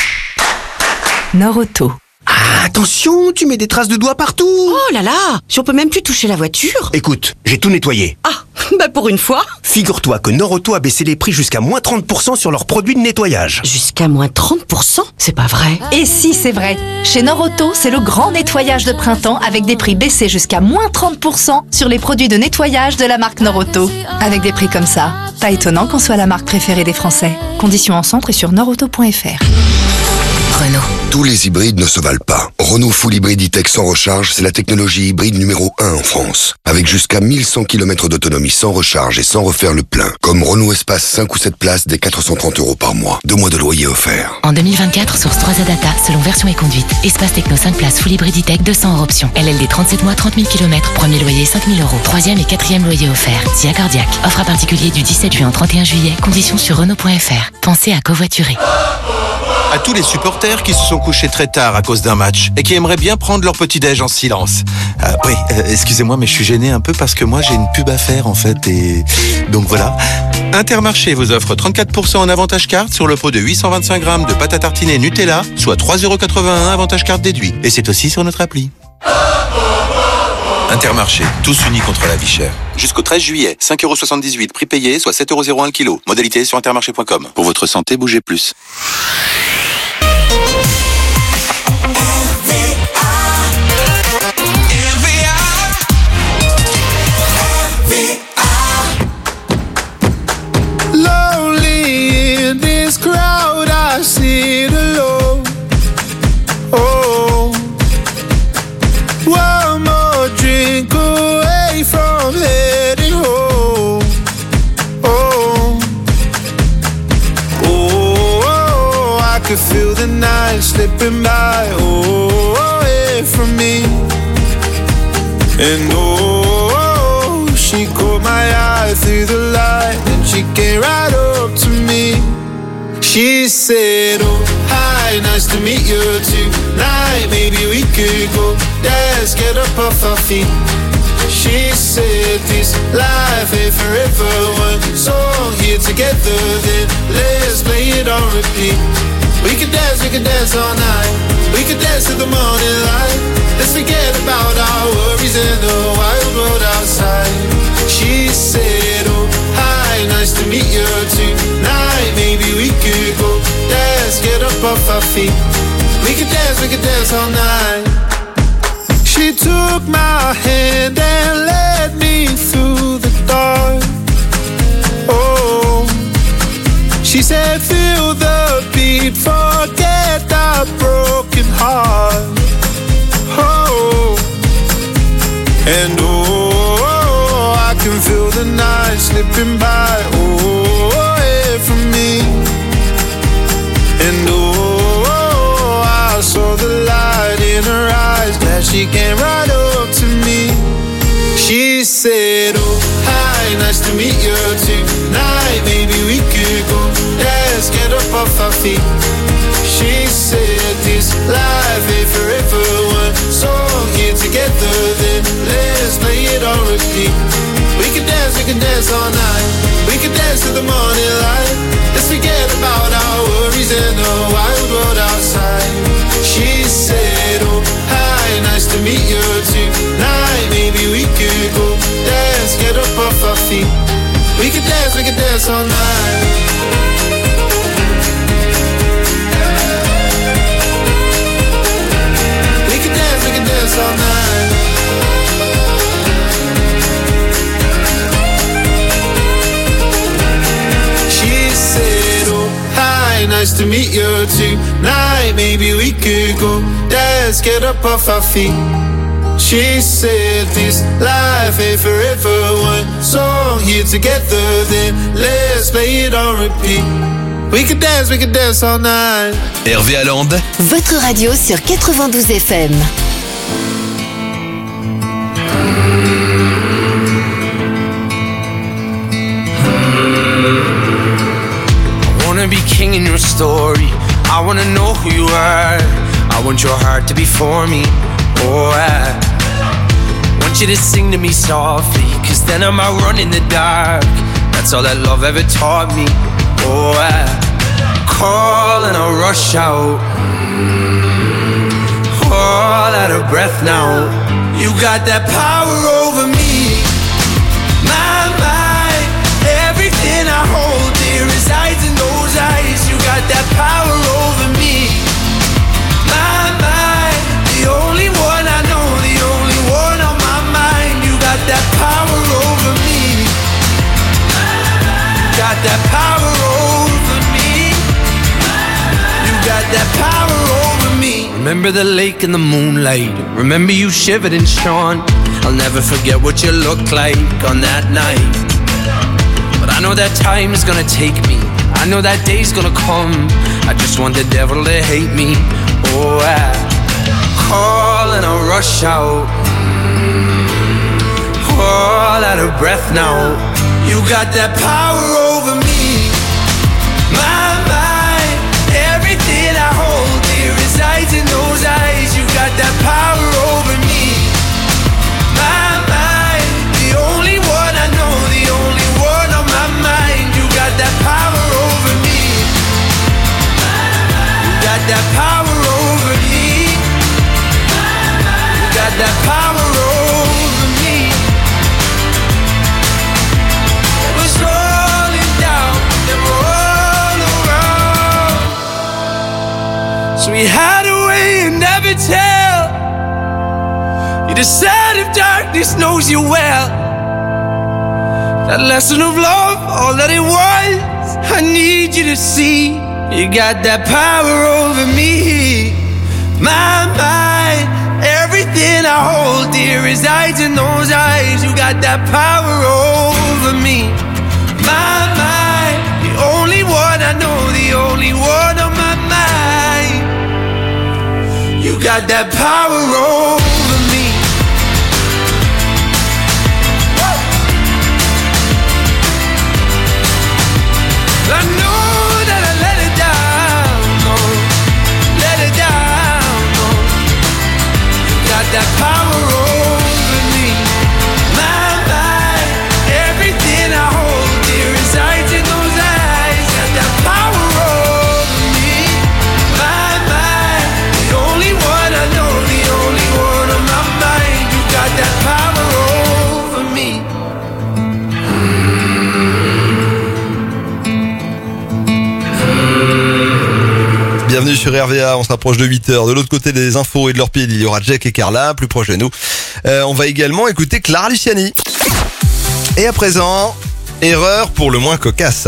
Nord-Auto. Ah, attention, tu mets des traces de doigts partout. Oh là là, si on peut même plus toucher la voiture. Écoute, j'ai tout nettoyé. Ah, bah pour une fois. Figure-toi que Nord-Auto a baissé les prix jusqu'à moins trente pour cent sur leurs produits de nettoyage. Jusqu'à moins trente pour cent? C'est pas vrai. Et si, c'est vrai. Chez Nord-Auto, c'est le grand nettoyage de printemps avec des prix baissés jusqu'à moins trente pour cent sur les produits de nettoyage de la marque Nord-Auto. Avec des prix comme ça, pas étonnant qu'on soit la marque préférée des Français. Conditions en centre et sur nord auto point f r. Renault. Tous les hybrides ne se valent pas. Renault Full Hybrid E-Tech sans recharge, c'est la technologie hybride numéro un en France. Avec jusqu'à mille cent kilomètres d'autonomie sans recharge et sans refaire le plein. Comme Renault Espace cinq ou sept places dès quatre cent trente euros par mois. Deux mois de loyer offert. En deux mille vingt-quatre, source trois A Data, selon version et conduite. Espace Techno cinq places Full Hybrid E-Tech, deux cents hors option. L L D trente-sept mois, trente mille kilomètres. Premier loyer cinq mille euros. Troisième et quatrième loyer offert. S I A Cardiaque. Offre à particulier du dix-sept juin au trente et un juillet. Conditions sur Renault point f r. Pensez à covoiturer. À tous les supporters qui se sont couchés très tard à cause d'un match et qui aimeraient bien prendre leur petit-déj en silence. Euh, oui, euh, excusez-moi, mais je suis gêné un peu parce que moi j'ai une pub à faire en fait et donc voilà. Intermarché vous offre trente-quatre pour cent en avantage carte sur le pot de huit cent vingt-cinq grammes de pâte à tartiner Nutella, soit trois euros quatre-vingt-un avantage carte déduit. Et c'est aussi sur notre appli. Intermarché, tous unis contre la vie chère. Jusqu'au treize juillet, cinq euros soixante-dix-huit prix payé, soit sept euros zéro un le kilo. Modalité sur intermarché point com. Pour votre santé, bougez plus. Lonely in this crowd, I sit alone. Oh, one more drink away from heading home. Oh, oh, oh, I could feel the night slipping by. Oh, away from me. And oh, she caught my eye through the light and she came right up to me. She said, oh, hi, nice to meet you tonight. Maybe we could go dance, get up off our feet. She said, this life ain't forever. One song here together, then let's play it on repeat. We could dance, we could dance all night. We could dance till the morning light. Let's forget about our worries in the wild world outside. She said, oh, hi, nice to meet you tonight. Maybe we could go dance, get up off our feet. We could dance, we could dance all night. She took my hand and led me through the dark. Oh, she said, feel the beat, forget our broken heart. And oh, I can feel the night slipping by. Oh, away from me. And oh, I saw the light in her eyes. Glad she came right up to me. She said, oh, hi, nice to meet you tonight. Maybe we could go, let's get up off our feet. She said, this life ain't forever one. So here together, then let's play it on repeat. We can dance, we can dance all night. We can dance till the morning light. Let's forget about our worries and the wild world outside. She said, oh, hi, nice to meet you tonight. Maybe we could go dance, get up off our feet. We can dance, we can dance all night. We can dance, we can dance all night. She said, oh, hi, nice to meet you tonight. Maybe we could go dance, get up off our feet. She said, this life ain't forever one. So here together, then let's play it on repeat. We can dance, we can dance all night. R V A Land, votre radio sur quatre-vingt-douze F M. I wanna be king in your story. I wanna know who you are. I want your heart to be for me. Oh, I want you to sing to me softly, cause then I might run in the dark. That's all that love ever taught me. Oh, I call and I rush out, all out of breath now. You got that power over me. My mind, everything I hold dear resides in those eyes. You got that power over me. My mind, the only one I know, the only one on my mind. You got that power over me. Got that power over me. You got that power over me. Remember the lake in the moonlight. Remember you shivered and shone. I'll never forget what you looked like on that night. But I know that time is gonna take me. I know that day's gonna come. I just want the devil to hate me. Oh, I call and I rush out, all out of breath now. You got that power over me. My mind, everything I hold dear resides in those eyes. You got that power over me. My mind, the only one I know, the only one on my mind. You got that power over me. You got that power over me. You got that power over me. So we hide away and never tell. You decide if darkness knows you well. That lesson of love, all that it was, I need you to see. You got that power over me. My mind, everything I hold dear resides in those eyes. You got that power over me. My mind, the only one I know, the only one on my mind. You got that power over me. I know that I let it down, no, let it down, no. You got that power over me. My mind, everything I hold dear resides in those eyes. Got that power over me. My mind, the only one I know, the only one on my mind. You got that power over me. Bienvenue sur R V A, on se rapproche de huit heures. De l'autre côté des infos et de leur pied, il y aura Jack et Carla, plus proche de nous. Euh, on va également écouter Clara Luciani. Et à présent, erreur pour le moins cocasse.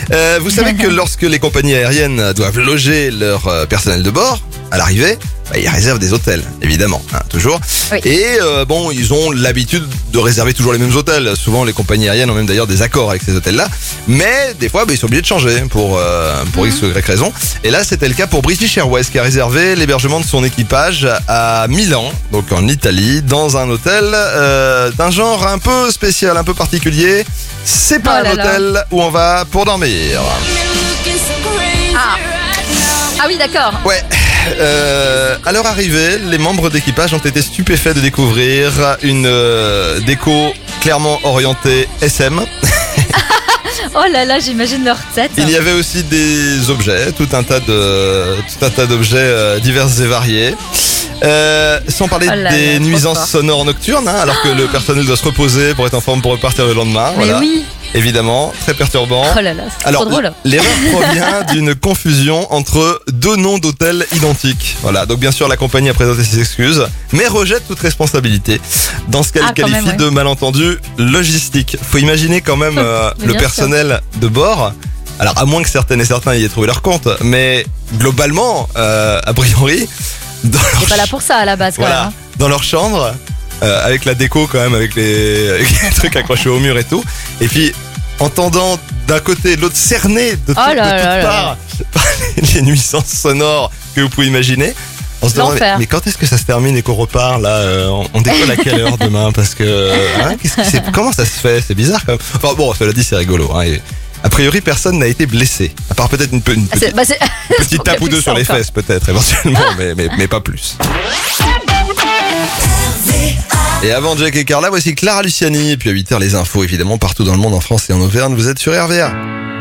Euh, vous savez que lorsque les compagnies aériennes doivent loger leur euh, personnel de bord, à l'arrivée, bah, ils réservent des hôtels, évidemment, hein, toujours. Oui. Et euh, bon, ils ont l'habitude de réserver toujours les mêmes hôtels. Souvent, les compagnies aériennes ont même d'ailleurs des accords avec ces hôtels-là. Mais des fois, bah, ils sont obligés de changer pour euh, pour X ou Y raison. Et là, c'était le cas pour British Airways qui a réservé l'hébergement de son équipage à Milan, donc en Italie, dans un hôtel euh, d'un genre un peu spécial, un peu particulier. C'est pas Oh là un hôtel là. où on va pour dormir. Ah, ah oui, d'accord. Ouais. Euh, à leur arrivée, les membres d'équipage ont été stupéfaits de découvrir une euh, déco clairement orientée S M. Oh là là, j'imagine leur tête. Il y avait aussi des objets, tout un tas de, tout un tas d'objets euh, divers et variés. Euh, sans parler Oh là des là, trop nuisances fort. sonores nocturnes, hein, alors que le personnel doit se reposer pour être en forme pour repartir le lendemain. Mais voilà. oui. Évidemment, très perturbant. Oh là là, c'est Alors, trop drôle. l'erreur provient d'une confusion entre deux noms d'hôtels identiques. Voilà, donc bien sûr la compagnie a présenté ses excuses, mais rejette toute responsabilité dans ce qu'elle Ah, quand qualifie même, ouais. de malentendu logistique. Faut imaginer quand même euh, Mais le bien personnel de bord. Alors à moins que certaines et certains y aient trouvé leur compte, mais globalement, euh, a priori, dans leur, T'es pas là pour ça à la base, quand voilà, même. dans leur chambre, euh, avec la déco quand même, avec les, avec les trucs accrochés au mur et tout, et puis entendant d'un côté et de l'autre cerné de, tout, Oh là de là toutes là parts par les, les nuisances sonores que vous pouvez imaginer. On se demande, mais, L'enfer. mais quand est-ce que ça se termine et qu'on repart là euh, on, on décolle à quelle heure demain? Parce que hein, qu'est-ce que c'est, comment ça se fait? C'est bizarre quand même. Enfin bon, cela dit, c'est rigolo. Hein, et a priori, personne n'a été blessé, à part peut-être une, pe- une Ah, c'est- petite, bah, c'est- petite tape ou deux sur les encore. fesses, peut-être éventuellement, mais, mais, mais pas plus. Et avant Jack et Carla, voici Clara Luciani. Et puis à huit heures, les infos, évidemment, partout dans le monde, en France et en Auvergne. Vous êtes sur R V A.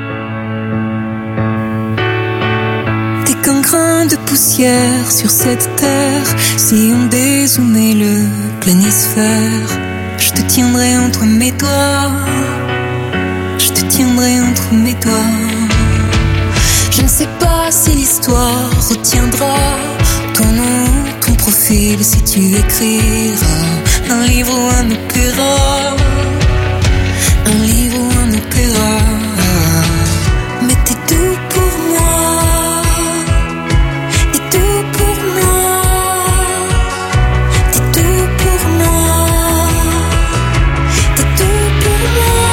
T'es qu'un grain de poussière sur cette terre. Si on dézoomait le planisphère, je te tiendrai entre mes doigts. Je te tiendrai entre mes doigts. Je ne sais pas si l'histoire retiendra ton nom, ton profil, si tu écriras un livre ou un opéra. Un livre ou un opéra. Mais t'es tout pour moi. T'es tout pour moi. T'es tout pour moi. T'es tout pour moi.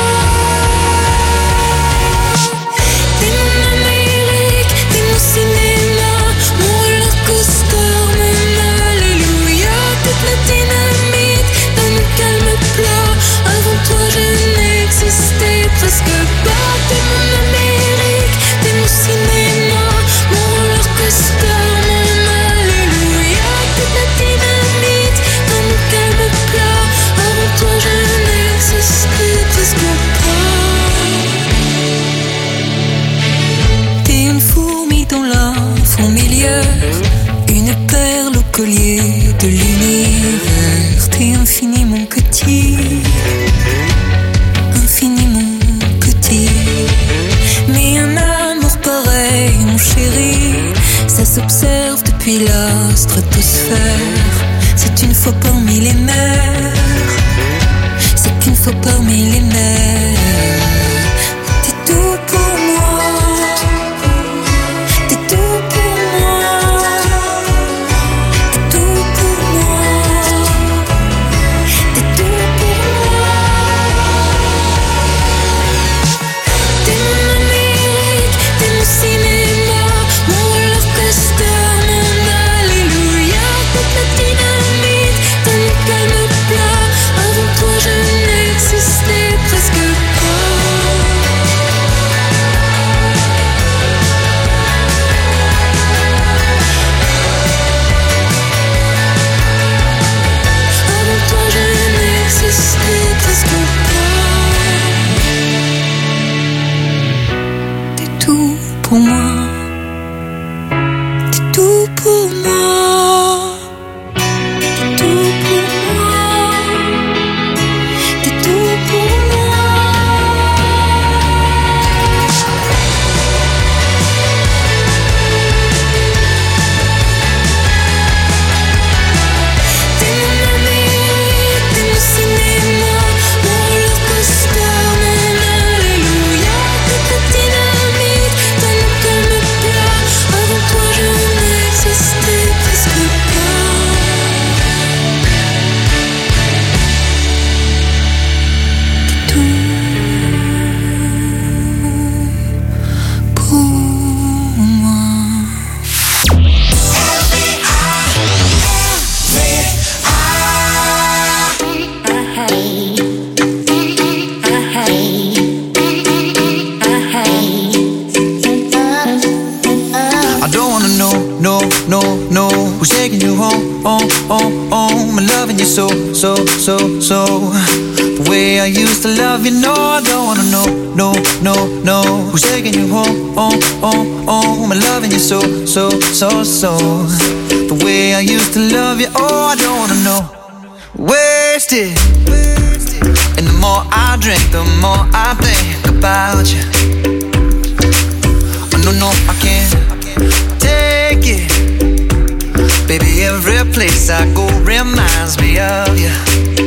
T'es mon Amérique, t'es mon cinéma, mon roller coaster, mon alléluia. Toute la dynamite dans mon calme plat. Avant toi je n'existais presque pas. T'es mon Amérique, t'es mon cinéma, mon roller coaster, mon alléluia. Toute la dynamite dans mon calme plat. Avant toi je n'existais presque pas. T'es une fourmi dans la fourmilière, une perle au collier de l'univers. T'es infiniment petit, infiniment petit. Mais un amour pareil, mon chéri, ça s'observe depuis la stratosphère. C'est une fois parmi les mers, c'est une fois parmi les mers. T'es tout pour moi. T'es tout pour moi. T'es tout pour moi. T'es tout pour moi. T'es mon Amérique, t'es mon cinéma, mon roller coaster, mon alléluia. Toute la dynamite dans mon calme plat. Avant toi je n'existais presque home. I'm loving you so, so, so, so. The way I used to love you, no, I don't wanna know, no, no, no. Who's taking you home, home, home, home? I'm loving you so, so, so, so. The way I used to love you, oh, I don't wanna know. Wasted. And the more I drink, the more I think about you. Oh, no, no, I can't take it. Baby, every place I go reminds me of you.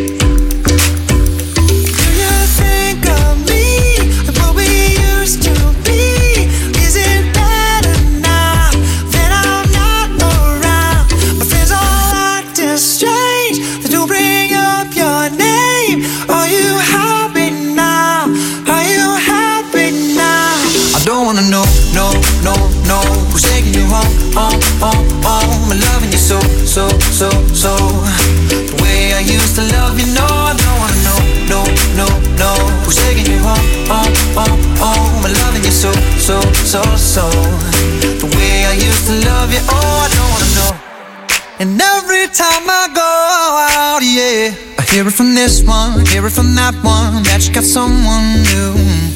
Do you think of me and what we used to be? Is it better now that I'm not around? My friends all acting strange. They don't bring up your name. Are you happy now? Are you happy now? I don't wanna know, no, no, no. Who's taking you home, home, home, home? I'm loving you so, so, so, so. The way I used to love you, no, I don't wanna know, no, no, no. Who's taking you home, home, home, home? I'm loving you so, so, so, so. The way I used to love you, oh, I don't wanna know. And every time I go out, yeah, I hear it from this one, hear it from that one, that you got someone new,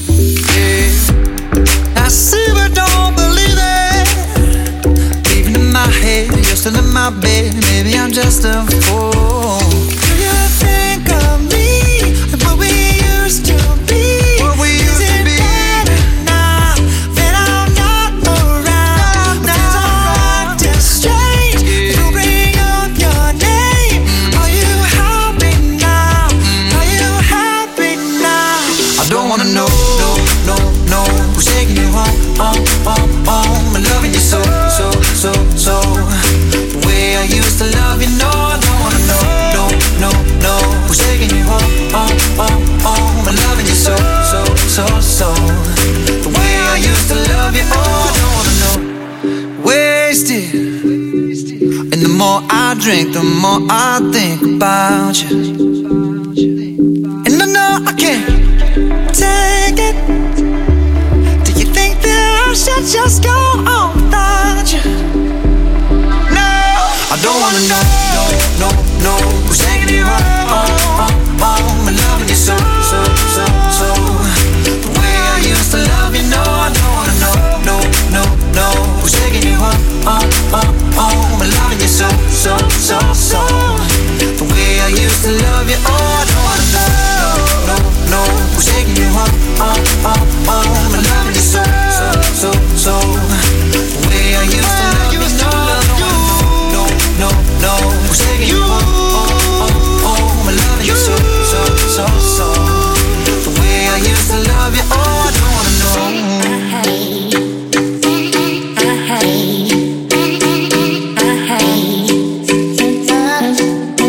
yeah. I see but don't believe it. Even in my head, you're still in my bed. Maybe I'm just a fool. Do you think of me and what we used to be? What we used Is to be. Better now that I'm not around? Now I'm acting strange. Yeah. You bring up your name. Mm. Are you happy now? Mm. Are you happy now? I don't wanna know, no, no, no. Who's taking you home, home, home, home? I'm loving you so, so, so, so. The way I used to love you, no, I don't wanna know, no, no, no. Who's taking you home, home, home, home? I'm loving you so, so, so, so. The way I used to love you, oh, I don't wanna know. Wasted. And the more I drink, the more I think about you. And I know I can't take it. Do you think that I should just go on without you? No, I don't wanna know, no, no, no. Who's taking you home,